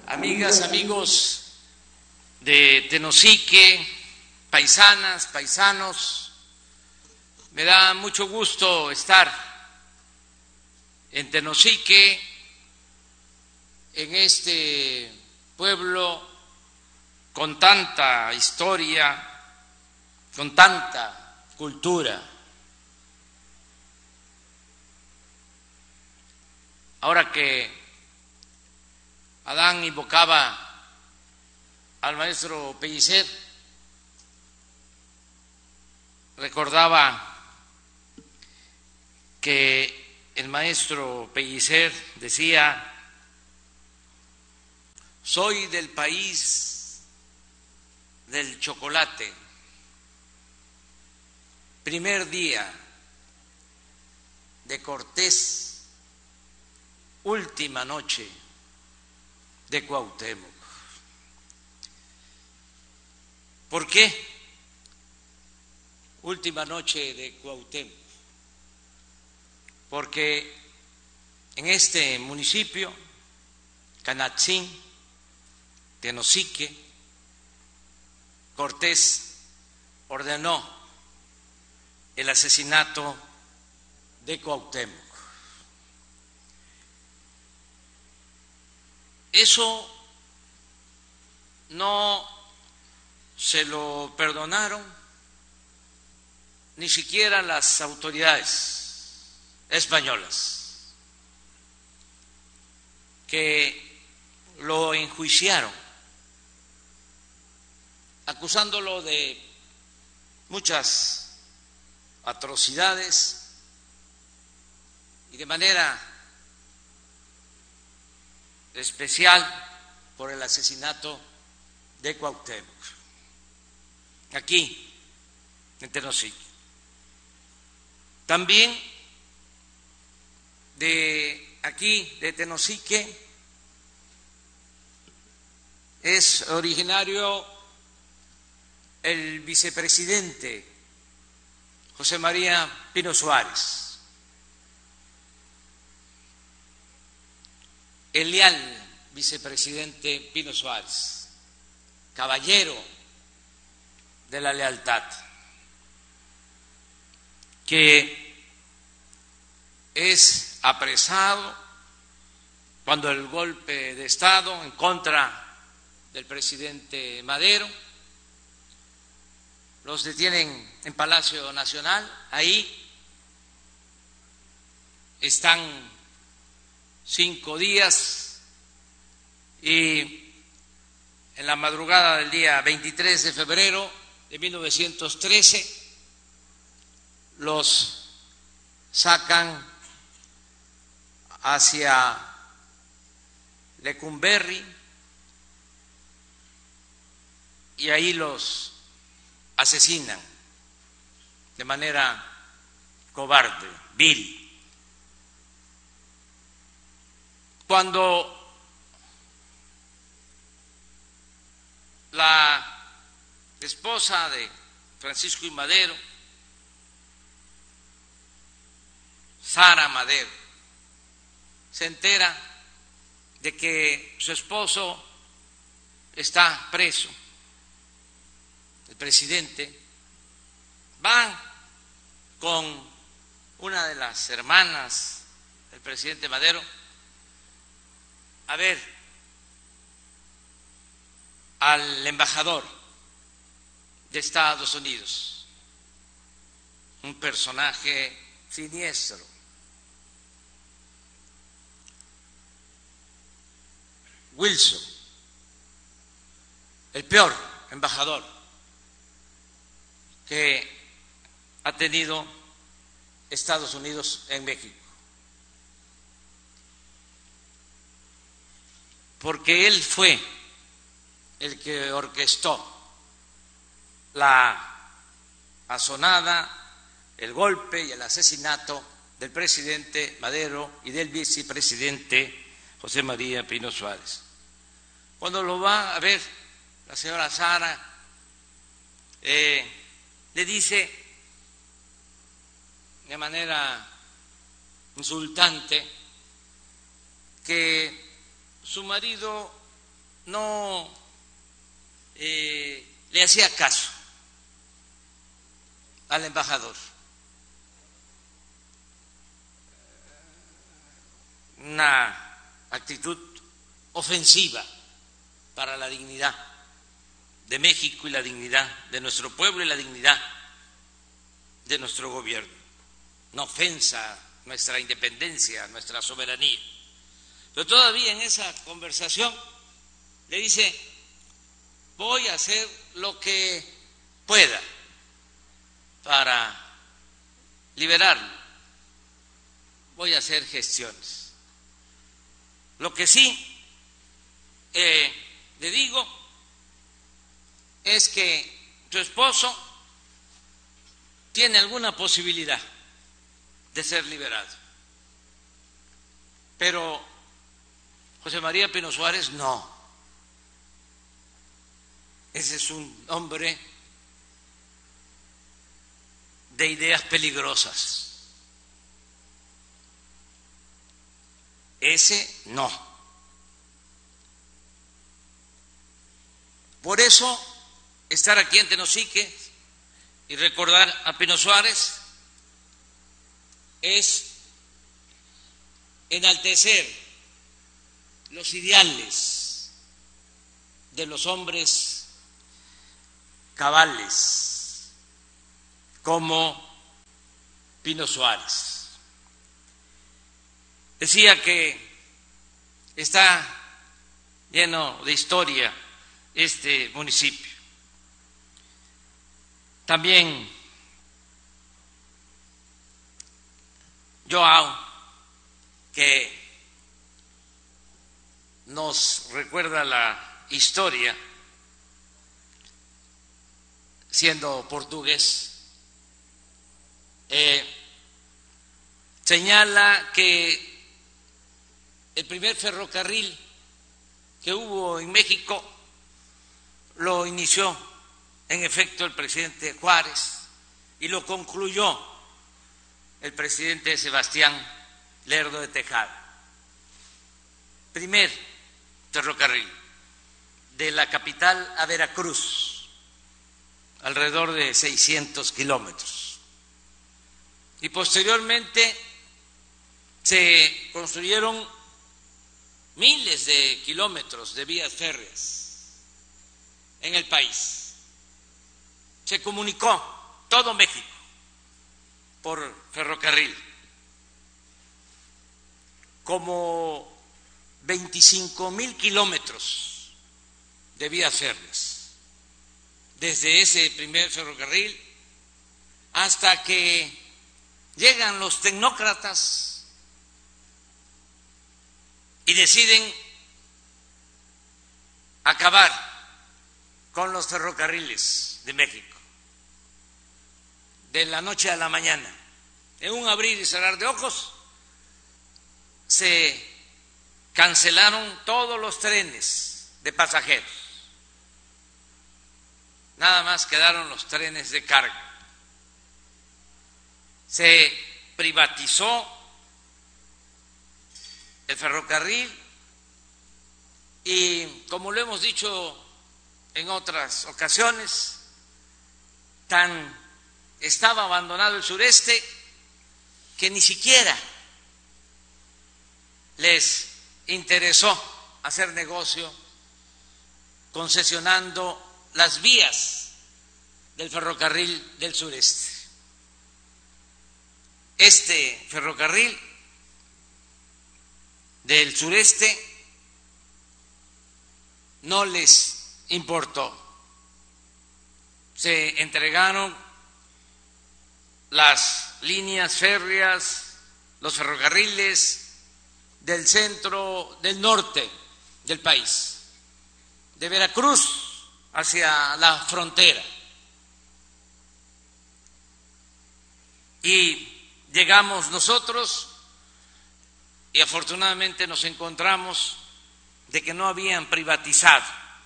amigas, amigos de Tenosique, paisanas, paisanos, me da mucho gusto estar en Tenosique, en este pueblo con tanta historia, con tanta cultura. Ahora que Adán invocaba al maestro Pellicer, recordaba que el maestro Pellicer decía: soy del país del chocolate, primer día de Cortés, última noche de Cuauhtémoc. ¿Por qué última noche de Cuauhtémoc? Porque en este municipio, Canatzin, Tenosique, Cortés ordenó el asesinato de Cuauhtémoc. Eso no se lo perdonaron ni siquiera las autoridades españolas, que lo enjuiciaron, acusándolo de muchas atrocidades y de manera especial por el asesinato de Cuauhtémoc, aquí en Tenosique. También de aquí, de Tenosique, es originario el vicepresidente José María Pino Suárez, el leal vicepresidente Pino Suárez, caballero de la lealtad, que es apresado cuando el golpe de Estado en contra del presidente Madero, los detienen en Palacio Nacional, ahí están 5 días y en la madrugada del día 23 de febrero de 1913 los sacan hacia Lecumberri y ahí los asesinan de manera cobarde, vil. Cuando la esposa de Francisco I. Madero, Sara Madero, se entera de que su esposo está preso, el presidente, va con una de las hermanas del presidente Madero a ver al embajador de Estados Unidos, un personaje siniestro. Wilson, el peor embajador que ha tenido Estados Unidos en México, porque él fue el que orquestó la asonada, el golpe y el asesinato del presidente Madero y del vicepresidente José María Pino Suárez. Cuando lo va a ver la señora Sara, le dice de manera insultante que su marido no le hacía caso al embajador. Una actitud ofensiva para la dignidad de México y la dignidad de nuestro pueblo y la dignidad de nuestro gobierno. Una ofensa a nuestra independencia, a nuestra soberanía. Pero todavía en esa conversación le dice: voy a hacer lo que pueda para liberarlo, voy a hacer gestiones. Lo que sí le digo es que tu esposo tiene alguna posibilidad de ser liberado, pero José María Pino Suárez no. Ese es un hombre de ideas peligrosas. Ese no. Por eso, estar aquí en Tenosique y recordar a Pino Suárez es enaltecer los ideales de los hombres cabales como Pino Suárez. Decía que está lleno de historia este municipio. También Joao, que nos recuerda la historia, siendo portugués, señala que el primer ferrocarril que hubo en México lo inició en efecto el presidente Juárez y lo concluyó el presidente Sebastián Lerdo de Tejada. Primer ferrocarril de la capital a Veracruz, alrededor de 600 kilómetros. Y posteriormente se construyeron miles de kilómetros de vías férreas en el país. Se comunicó todo México por ferrocarril, como 25,000 kilómetros de vías férreas, desde ese primer ferrocarril hasta que llegan los tecnócratas y deciden acabar con los ferrocarriles de México de la noche a la mañana. En un abrir y cerrar de ojos se cancelaron todos los trenes de pasajeros, nada más quedaron los trenes de carga. Se privatizó el ferrocarril y, como lo hemos dicho en otras ocasiones, tan estaba abandonado el sureste que ni siquiera les interesó hacer negocio concesionando las vías del ferrocarril del sureste. Este ferrocarril del sureste no les importó. Se entregaron las líneas férreas, los ferrocarriles del centro, del norte del país, de Veracruz hacia la frontera. Y llegamos nosotros y afortunadamente nos encontramos de que no habían privatizado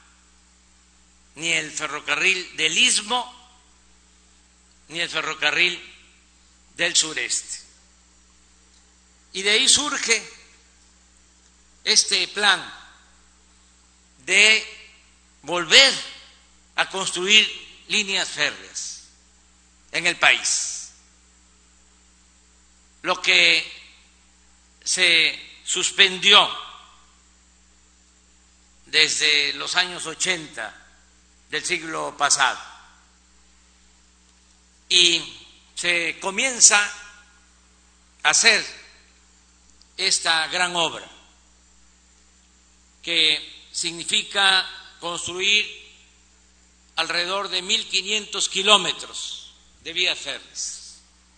ni el ferrocarril del Istmo ni el ferrocarril del sureste. Y de ahí surge este plan de volver a construir líneas férreas en el país. Lo que se suspendió desde los años 80 del siglo pasado y se comienza a hacer esta gran obra que significa construir alrededor de 1.500 kilómetros de vías férreas.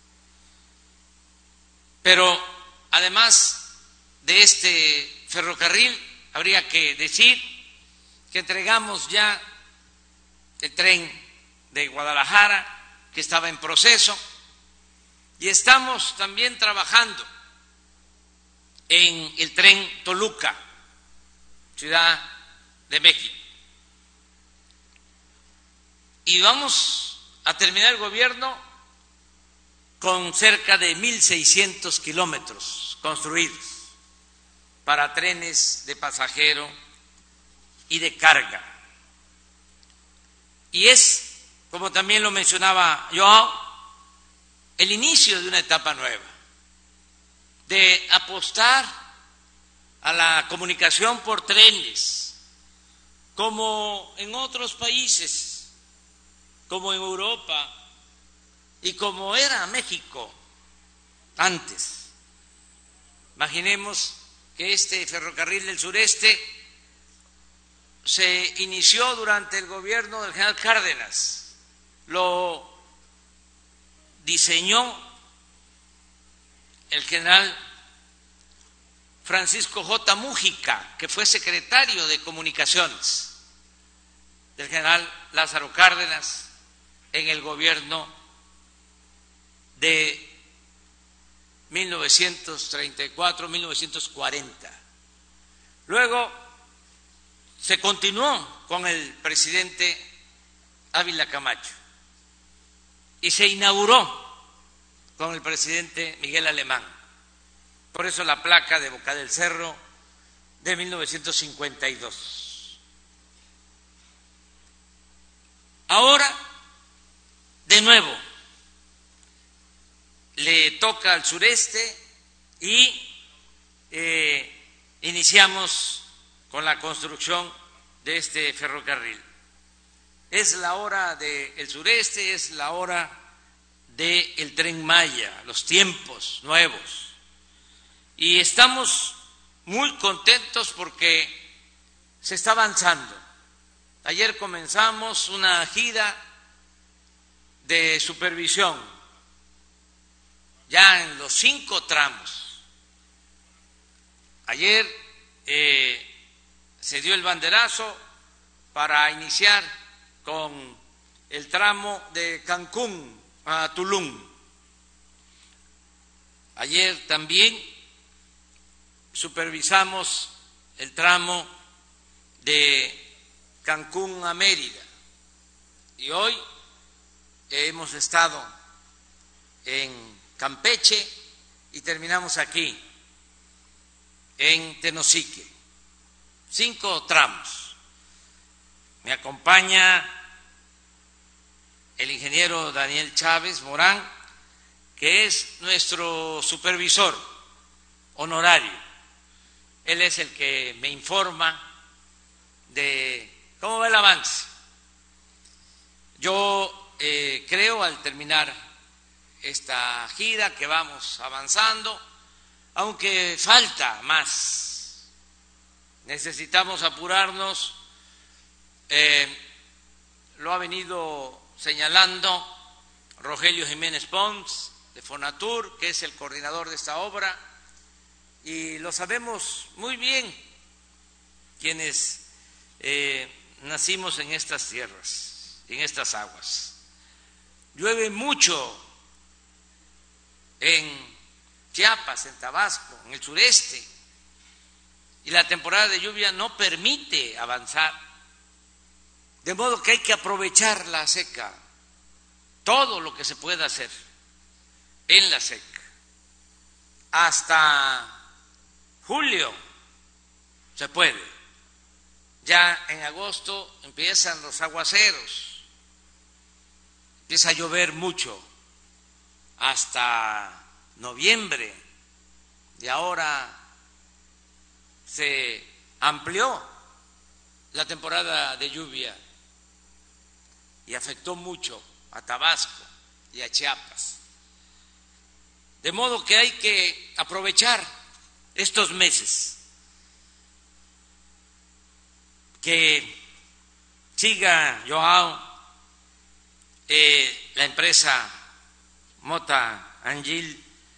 Pero además de este ferrocarril, habría que decir que entregamos ya el tren de Guadalajara, que estaba en proceso, y estamos también trabajando en el tren Toluca, Ciudad de México. Y vamos a terminar el gobierno con cerca de 1.600 kilómetros construidos para trenes de pasajero y de carga. Y es, como también lo mencionaba Joao, el inicio de una etapa nueva, de apostar a la comunicación por trenes, como en otros países, como en Europa y como era México antes. Imaginemos que este ferrocarril del sureste se inició durante el gobierno del general Cárdenas, lo diseñó el general Francisco J. Mújica, que fue secretario de Comunicaciones del general Lázaro Cárdenas en el gobierno de 1934-1940. Luego se continuó con el presidente Ávila Camacho y se inauguró con el presidente Miguel Alemán. Por eso la placa de Boca del Cerro de 1952. Ahora, de nuevo, le toca al sureste y iniciamos con la construcción de este ferrocarril. Es la hora del sureste, es la hora del Tren Maya, los tiempos nuevos. Y estamos muy contentos porque se está avanzando. Ayer comenzamos una gira de supervisión ya en los 5 tramos. Ayer se dio el banderazo para iniciar con el tramo de Cancún a Tulum. Ayer también supervisamos el tramo de Cancún a Mérida y hoy hemos estado en Campeche y terminamos aquí en Tenosique. 5 tramos. Me acompaña el ingeniero Daniel Chávez Morán, que es nuestro supervisor honorario. Él es el que me informa de cómo va el avance. Yo creo, al terminar esta gira, que vamos avanzando, aunque falta más. Necesitamos apurarnos. Lo ha venido señalando Rogelio Jiménez Pons de Fonatur, que es el coordinador de esta obra, y lo sabemos muy bien quienes nacimos en estas tierras, en estas aguas. Llueve mucho en Chiapas, en Tabasco, en el sureste, y la temporada de lluvia no permite avanzar, de modo que hay que aprovechar la seca, todo lo que se pueda hacer en la seca. Hasta julio se puede, ya ya en agosto empiezan los aguaceros, empieza a llover mucho hasta noviembre, y ahora se amplió la temporada de lluvia y afectó mucho a Tabasco y a Chiapas. De modo que hay que aprovechar estos meses, que siga Joao, la empresa Mota Angil,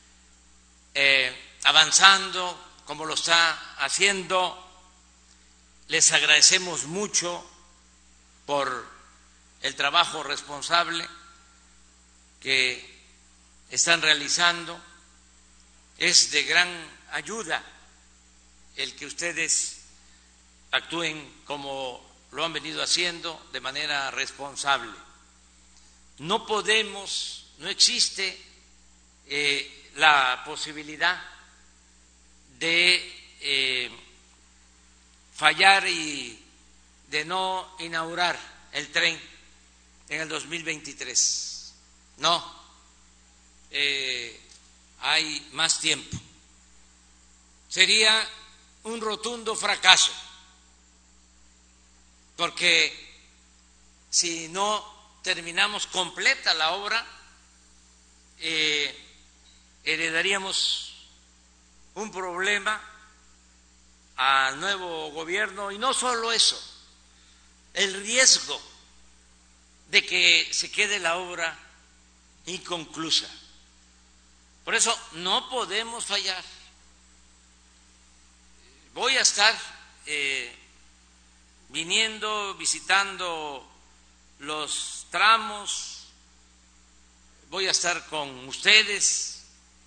avanzando como lo está haciendo. Les agradecemos mucho por el trabajo responsable que están realizando. Es de gran ayuda el que ustedes actúen como lo han venido haciendo, de manera responsable. No podemos, no existe la posibilidad de fallar y de no inaugurar el tren en el 2023. No, hay más tiempo. Sería un rotundo fracaso, porque si no terminamos completa la obra, heredaríamos un problema al nuevo gobierno, y no solo eso, el riesgo de que se quede la obra inconclusa. Por eso no podemos fallar. Voy a estar viniendo, visitando los tramos, voy a estar con ustedes,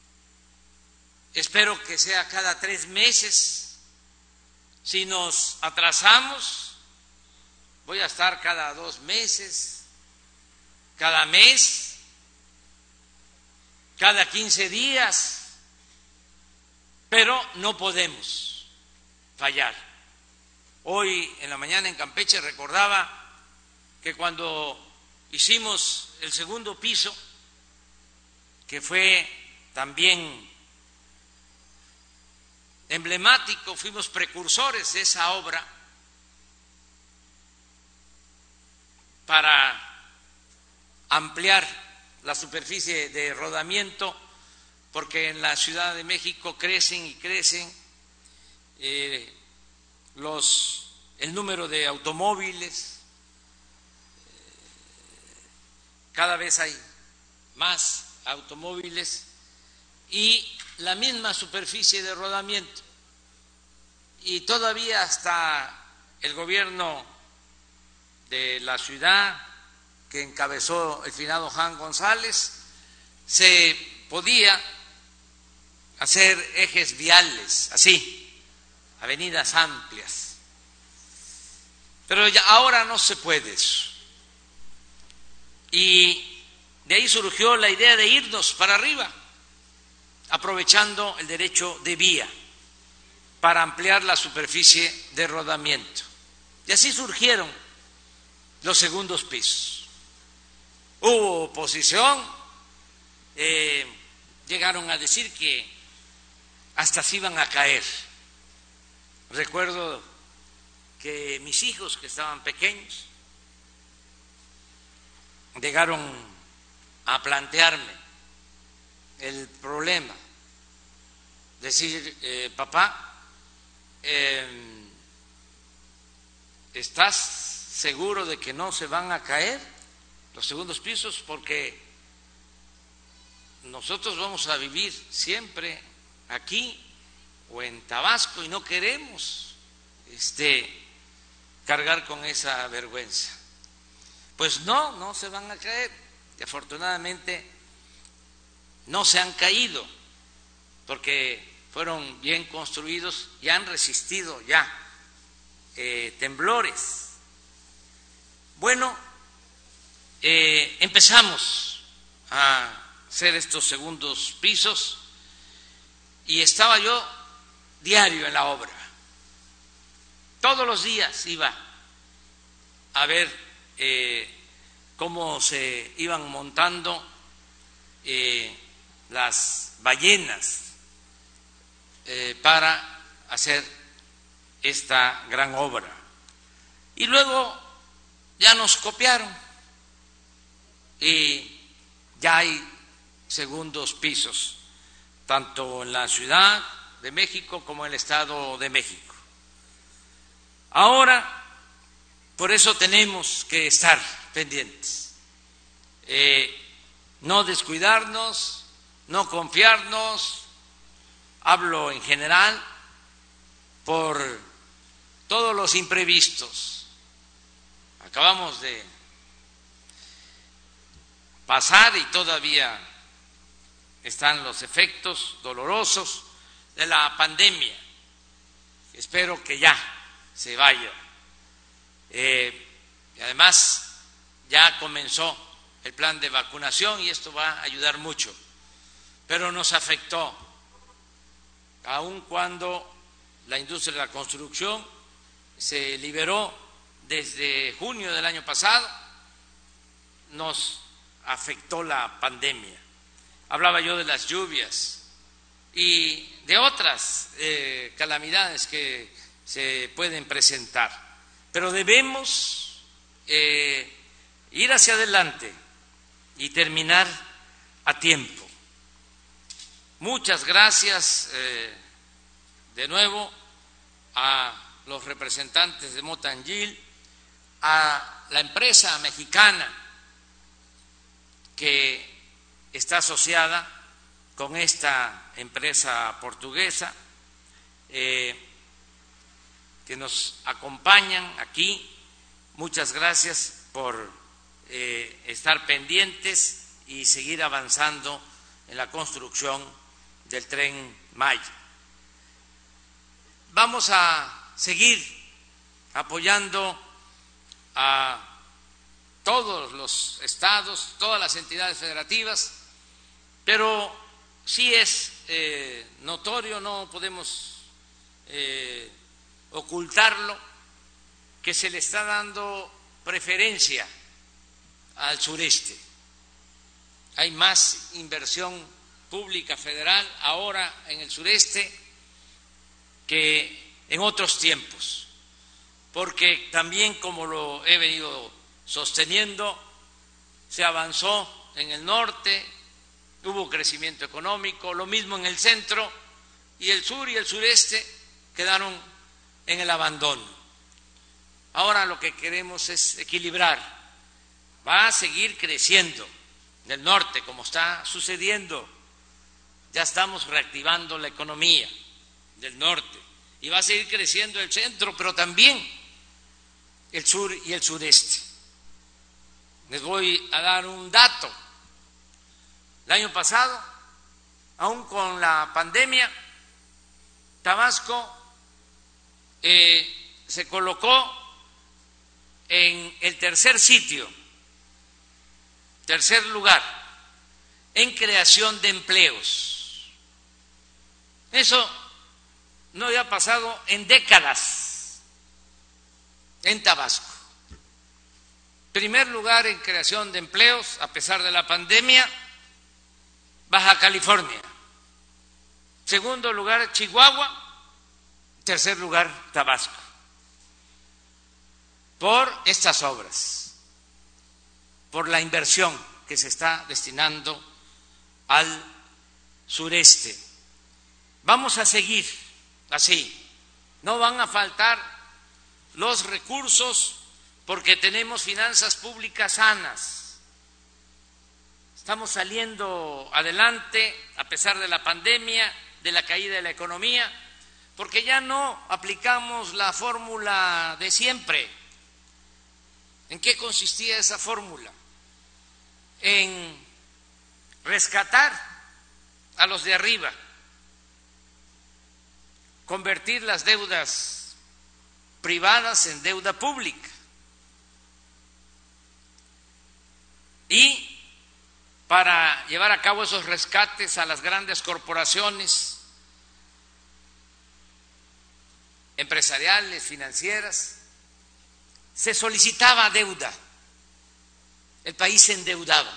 espero que sea cada 3 meses. Si nos atrasamos, voy a estar cada 2 meses, cada mes, cada 15 días, pero no podemos fallar. Hoy en la mañana en Campeche recordaba que cuando hicimos el segundo piso, que fue también emblemático, fuimos precursores de esa obra para ampliar la superficie de rodamiento, porque en la Ciudad de México crecen y crecen el número de automóviles, cada vez hay más automóviles y la misma superficie de rodamiento, y todavía hasta el gobierno de la ciudad que encabezó el finado Juan González se podía hacer ejes viales así, avenidas amplias, pero ya ahora no se puede eso, y de ahí surgió la idea de irnos para arriba, aprovechando el derecho de vía para ampliar la superficie de rodamiento. Y así surgieron los segundos pisos. Hubo oposición, llegaron a decir que hasta se iban a caer. Recuerdo que mis hijos, que estaban pequeños, llegaron a plantearme el problema, decir, papá, ¿estás seguro de que no se van a caer los segundos pisos? Porque nosotros vamos a vivir siempre aquí o en Tabasco y no queremos cargar con esa vergüenza. Pues no se van a caer, y afortunadamente no se han caído, porque fueron bien construidos y han resistido ya temblores. Bueno, empezamos a hacer estos segundos pisos y estaba yo diario en la obra. Todos los días iba a ver cómo se iban montando las ballenas para hacer esta gran obra. Y luego ya nos copiaron y ya hay segundos pisos, tanto en la Ciudad de México como en el Estado de México. Ahora, por eso tenemos que estar pendientes, no descuidarnos, no confiarnos, hablo en general, por todos los imprevistos. Acabamos de pasar y todavía están los efectos dolorosos de la pandemia. Espero que ya se vaya. Y además ya comenzó el plan de vacunación y esto va a ayudar mucho, pero nos afectó, aun cuando la industria de la construcción se liberó desde junio del año pasado, nos afectó la pandemia. Hablaba yo de las lluvias y de otras calamidades que se pueden presentar, pero debemos ir hacia adelante y terminar a tiempo. Muchas gracias de nuevo a los representantes de Motangil, a la empresa mexicana que está asociada con esta empresa portuguesa, que nos acompañan aquí. Muchas gracias por estar pendientes y seguir avanzando en la construcción del Tren Maya. Vamos a seguir apoyando a todos los estados, todas las entidades federativas, pero sí es notorio, no podemos ocultarlo, que se le está dando preferencia al sureste. Hay más inversión pública federal ahora en el sureste que en otros tiempos, porque también, como lo he venido sosteniendo, se avanzó en el norte, hubo crecimiento económico, lo mismo en el centro, y el sur y el sureste quedaron en el abandono. Ahora lo que queremos es equilibrar. Va a seguir creciendo en el norte, como está sucediendo. Ya estamos reactivando la economía del norte y va a seguir creciendo el centro, pero también el sur y el sureste. Les voy a dar un dato. El año pasado, aún con la pandemia, Tabasco se colocó en el tercer lugar en creación de empleos. Eso no había pasado en décadas en Tabasco. Primer lugar en creación de empleos, a pesar de la pandemia, Baja California. Segundo lugar, Chihuahua. Tercer lugar, Tabasco. Por estas obras, por la inversión que se está destinando al sureste. Vamos a seguir así. No van a faltar los recursos porque tenemos finanzas públicas sanas. Estamos saliendo adelante a pesar de la pandemia, de la caída de la economía, porque ya no aplicamos la fórmula de siempre. ¿En qué consistía esa fórmula? En rescatar a los de arriba, convertir las deudas privadas en deuda pública y para llevar a cabo esos rescates a las grandes corporaciones empresariales, financieras, se solicitaba deuda, el país se endeudaba.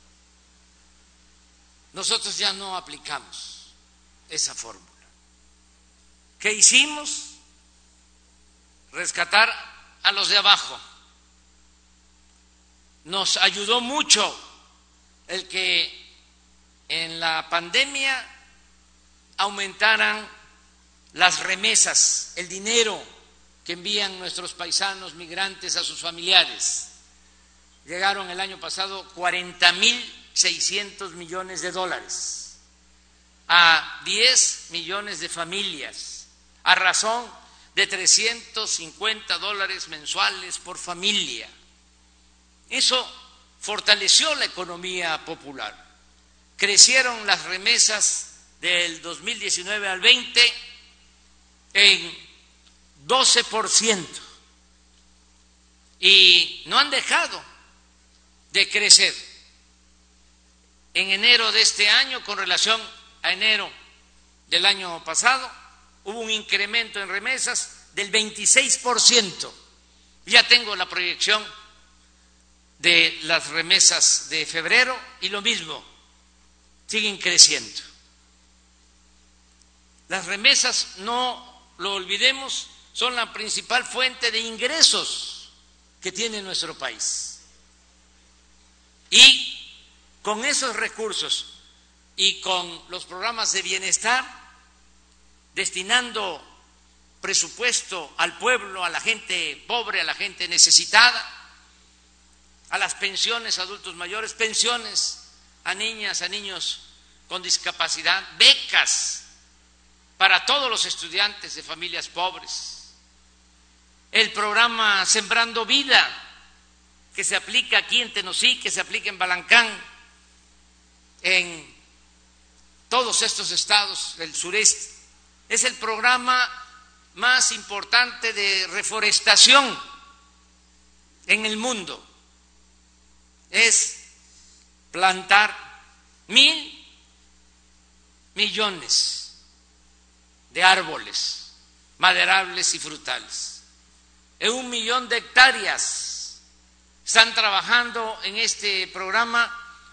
Nosotros ya no aplicamos esa fórmula. ¿Qué hicimos? Rescatar a los de abajo. Nos ayudó mucho el que en la pandemia aumentaran las remesas, el dinero que envían nuestros paisanos migrantes a sus familiares. Llegaron el año pasado 40.600 millones de dólares a 10 millones de familias, a razón de $350 mensuales por familia. Eso fortaleció la economía popular. Crecieron las remesas del 2019 al 20 en 12% y no han dejado de crecer. En enero de este año, con relación a enero del año pasado, hubo un incremento en remesas del 26%. Ya tengo la proyección de las remesas de febrero y lo mismo, siguen creciendo. Las remesas, no lo olvidemos, son la principal fuente de ingresos que tiene nuestro país. Y con esos recursos y con los programas de bienestar, destinando presupuesto al pueblo, a la gente pobre, a la gente necesitada, a las pensiones a adultos mayores, pensiones a niñas, a niños con discapacidad, becas para todos los estudiantes de familias pobres, el programa Sembrando Vida, que se aplica aquí en Tenosique, que se aplica en Balancán, en todos estos estados del sureste. Es el programa más importante de reforestación en el mundo. Es plantar 1.000 millones de árboles maderables y frutales. En 1 millón de hectáreas están trabajando en este programa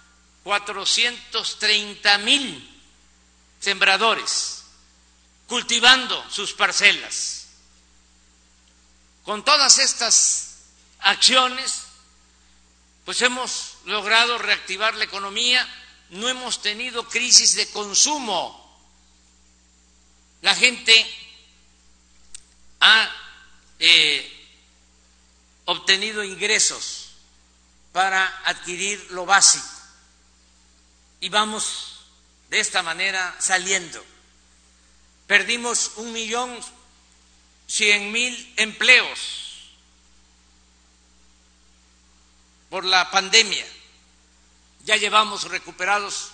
430.000 sembradores, cultivando sus parcelas. Con todas estas acciones, pues hemos logrado reactivar la economía, no hemos tenido crisis de consumo. La gente ha obtenido ingresos para adquirir lo básico y vamos de esta manera saliendo. Perdimos 1.100.000 empleos por la pandemia. Ya llevamos recuperados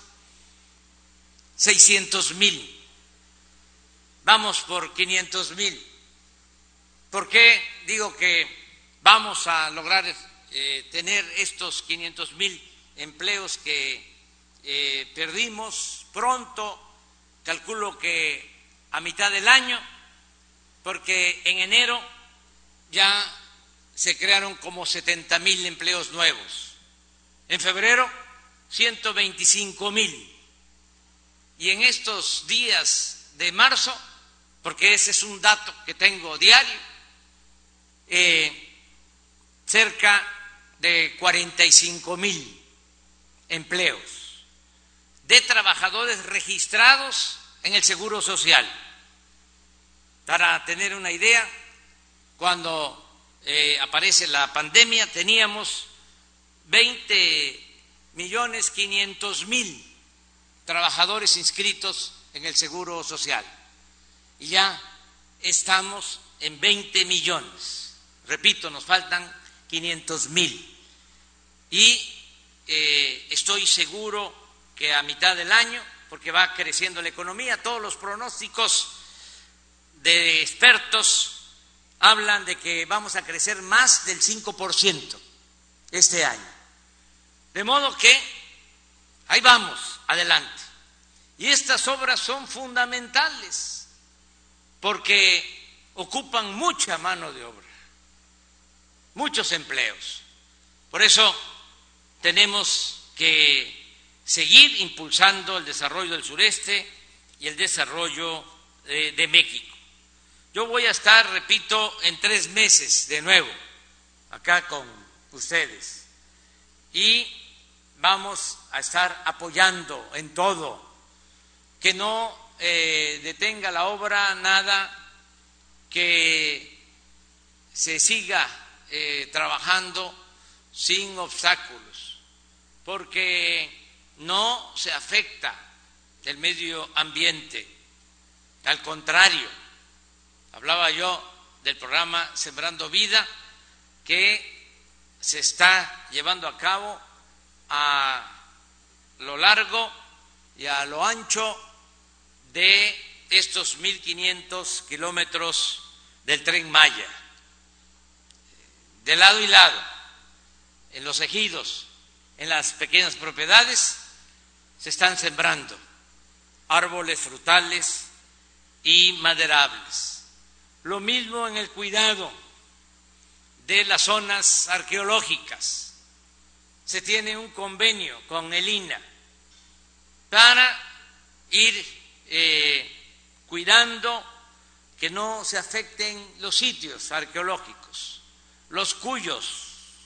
600.000. Vamos por 500.000. ¿Por qué digo que vamos a lograr tener estos 500.000 empleos que perdimos pronto? Calculo que a mitad del año, porque en enero ya se crearon como 70.000 empleos nuevos. En febrero, 125.000. Y en estos días de marzo, porque ese es un dato que tengo diario, cerca de 45.000 empleos de trabajadores registrados en el Seguro Social. Para tener una idea, cuando aparece la pandemia teníamos 20.500.000 trabajadores inscritos en el Seguro Social y ya estamos en 20 millones. Repito, nos faltan 500.000 y estoy seguro que a mitad del año, porque va creciendo la economía, todos los pronósticos de expertos hablan de que vamos a crecer más del 5% este año. De modo que ahí vamos, adelante. Y estas obras son fundamentales porque ocupan mucha mano de obra. muchos empleos. Por eso tenemos que seguir impulsando el desarrollo del sureste y el desarrollo de México. Yo voy a estar, repito, en 3 meses de nuevo acá con ustedes y vamos a estar apoyando en todo, que no detenga la obra nada, que se siga trabajando sin obstáculos, porque no se afecta el medio ambiente, al contrario, hablaba yo del programa Sembrando Vida, que se está llevando a cabo a lo largo y a lo ancho de estos 1.500 kilómetros del Tren Maya, de lado y lado, en los ejidos, en las pequeñas propiedades, se están sembrando árboles frutales y maderables. Lo mismo en el cuidado de las zonas arqueológicas. Se tiene un convenio con el INAH para ir cuidando que no se afecten los sitios arqueológicos, los cuyos,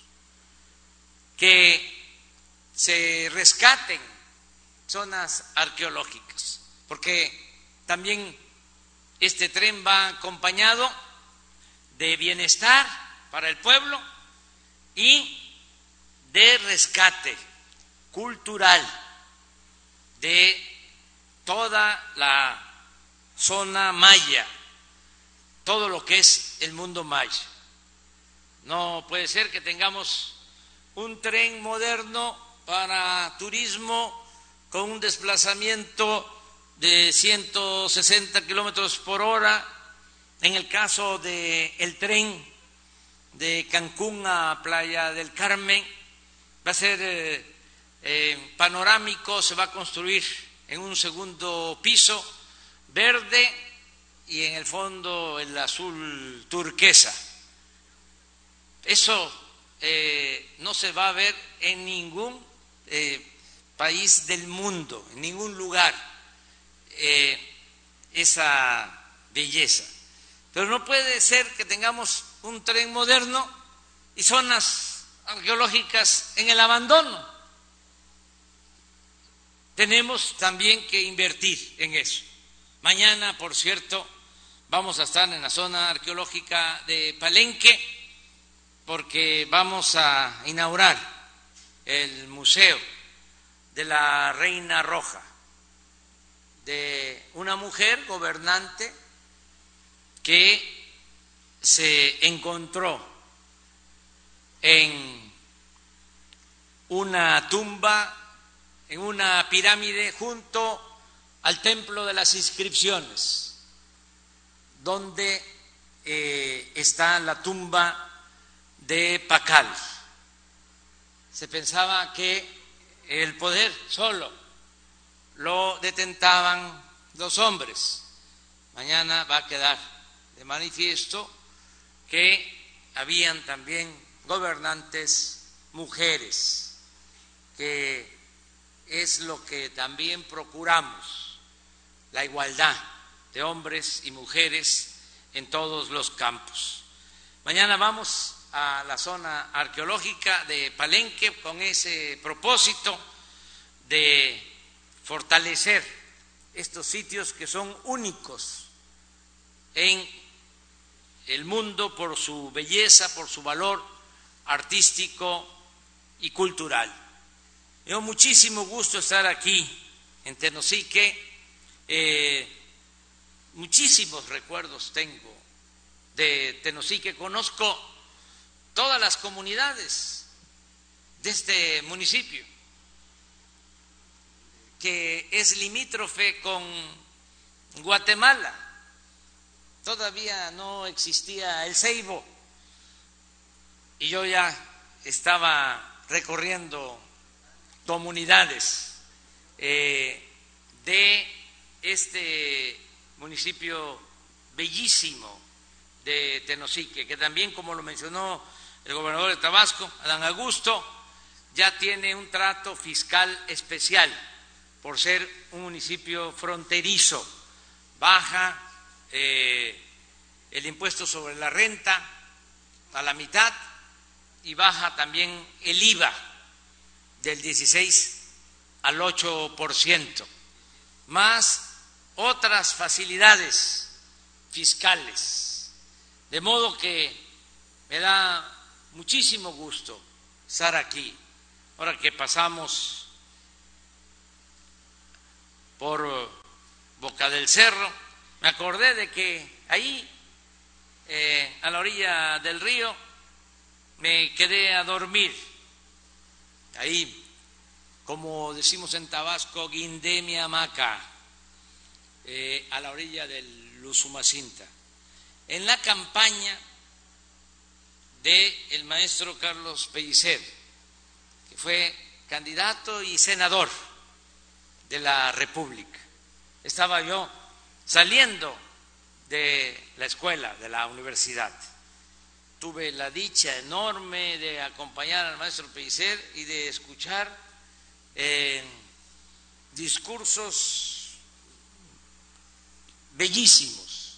que se rescaten zonas arqueológicas, porque también este tren va acompañado de bienestar para el pueblo y de rescate cultural de toda la zona maya, todo lo que es el mundo maya. No puede ser que tengamos un tren moderno para turismo con un desplazamiento de 160 kilómetros por hora. En el caso del tren de Cancún a Playa del Carmen, va a ser panorámico, se va a construir en un segundo piso verde y en el fondo el azul turquesa. Eso no se va a ver en ningún país del mundo, en ningún lugar, esa belleza. Pero no puede ser que tengamos un tren moderno y zonas arqueológicas en el abandono. Tenemos también que invertir en eso. Mañana, por cierto, vamos a estar en la zona arqueológica de Palenque porque vamos a inaugurar el Museo de la Reina Roja, de una mujer gobernante que se encontró en una tumba, en una pirámide junto al Templo de las Inscripciones, donde está la tumba de Pacal. Se pensaba que el poder solo lo detentaban los hombres. Mañana va a quedar de manifiesto que habían también gobernantes mujeres, que es lo que también procuramos, la igualdad de hombres y mujeres en todos los campos. Mañana vamos a la zona arqueológica de Palenque con ese propósito de fortalecer estos sitios que son únicos en el mundo por su belleza, por su valor artístico y cultural. Me dio muchísimo gusto estar aquí en Tenosique, muchísimos recuerdos tengo de Tenosique, conozco todas las comunidades de este municipio, que es limítrofe con Guatemala. Todavía no existía el Ceibo y yo ya estaba recorriendo comunidades de este municipio bellísimo de Tenosique, que también, como lo mencionó el gobernador de Tabasco, Adán Augusto, ya tiene un trato fiscal especial por ser un municipio fronterizo. Baja el impuesto sobre la renta a la mitad y baja también el IVA del 16 al 8%, más otras facilidades fiscales. De modo que me da muchísimo gusto estar aquí. Ahora que pasamos por Boca del Cerro, me acordé de que ahí, a la orilla del río, me quedé a dormir. Ahí, como decimos en Tabasco, guindé mi hamaca, a la orilla del Usumacinta, en la campaña del maestro Carlos Pellicer, que fue candidato y senador de la República. Estaba yo saliendo de la escuela, de la universidad. Tuve la dicha enorme de acompañar al maestro Pellicer y de escuchar discursos bellísimos,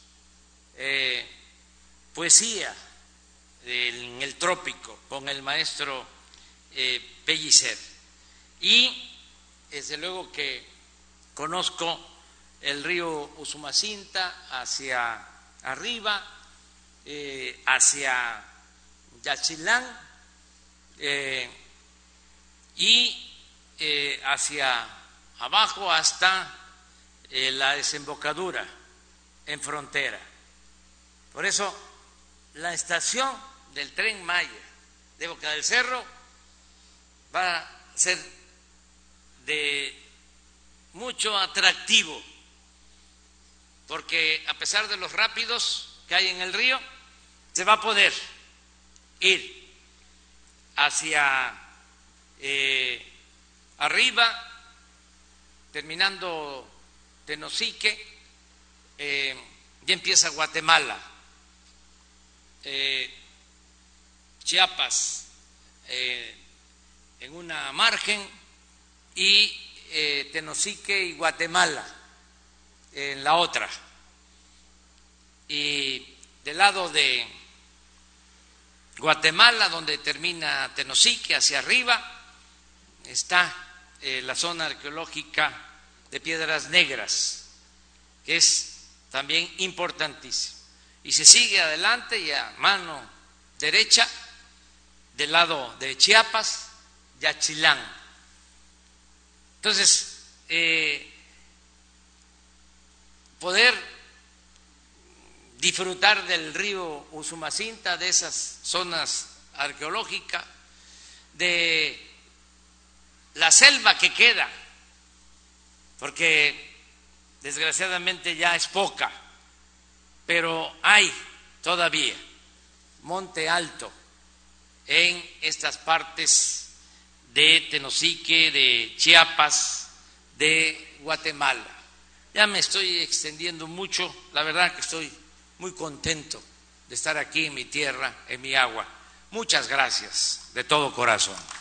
poesía en el trópico con el maestro Pellicer. Y desde luego que conozco el río Usumacinta hacia arriba, hacia Yaxchilán y hacia abajo hasta la desembocadura en Frontera. Por eso la estación del Tren Maya de Boca del Cerro va a ser de mucho atractivo, porque a pesar de los rápidos que hay en el río, se va a poder ir hacia arriba, terminando Tenosique, ya empieza Guatemala, Chiapas en una margen y Tenosique y Guatemala en la otra. Y del lado de Guatemala, donde termina Tenosique, hacia arriba, está la zona arqueológica de Piedras Negras, que es también importantísimo. Y se sigue adelante y a mano derecha, del lado de Chiapas, Yaxchilán. Entonces, poder disfrutar del río Usumacinta, de esas zonas arqueológicas, de la selva que queda, porque desgraciadamente ya es poca, pero hay todavía monte alto en estas partes de Tenosique, de Chiapas, de Guatemala. Ya me estoy extendiendo mucho, la verdad que estoy muy contento de estar aquí en mi tierra, en mi agua. Muchas gracias de todo corazón.